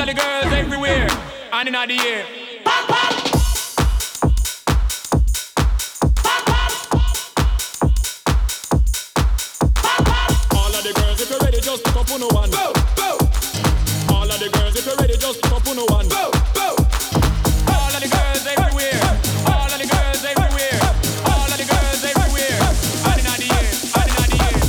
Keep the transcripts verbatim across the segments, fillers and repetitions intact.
the girls everywhere, and in the air. All of the girls, if you're ready, just pick up on one. Go, go. All of the girls, if you're ready, just pick up on one. Go, go. All of the girls everywhere, all of the girls everywhere, all of the girls everywhere, and in the air, and in the air.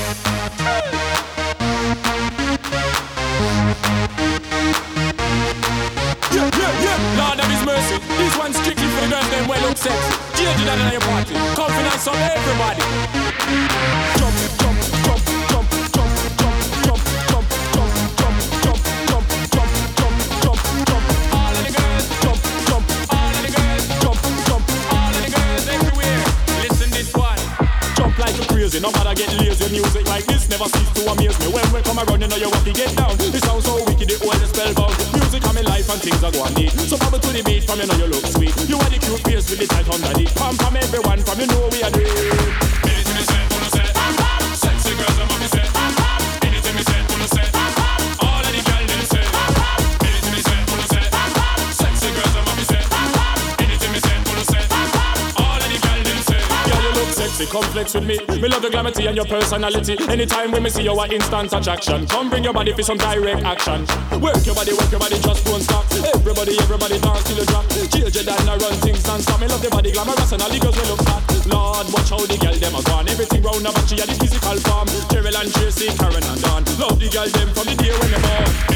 Yeah, yeah, yeah. Lord of His mercy, this one's strictly for the girls them well look sexy. Change it on your party, confidence on everybody. Jump, jump, jump, jump, jump, jump, jump, jump, jump, jump, jump, jump, jump, jump, jump, jump. All of the girls, jump, jump. All of the girls, jump, jump. All of the girls everywhere. Listen this one. Jump like you're crazy, no matter get lazy. Music like this never cease to amaze me. When we come around, you know you have to get down. This sounds so wicked, it hold the spellbound. Music come in life and things are going neat. So bubble to the beat from you know you look sweet. You are the cute face with the tight underneath. Come from everyone from you know we are doing. Anything me say, wanna say. Sexy girls and mommy say. Anything me say, wanna say. All of the girls them say. Anything me say, wanna say. Sexy girls and mommy say. Anything me say, wanna say. All of the girls them say. Girl you look sexy, come flex with me. Me love your glamourity and your personality. Anytime when me see you are instant attraction. Come bring your body for some direct action. Work your body, work your body, just don't stop. Everybody, everybody dance till you drop. Change your dad and run things non-stop. Me love the body glamorous and all the girls will look fat. Lord, watch how the girl them are gone. Everything round about she had the physical form. Cheryl and Tracy, Karen and Dawn. Love the girl them from the day when they born.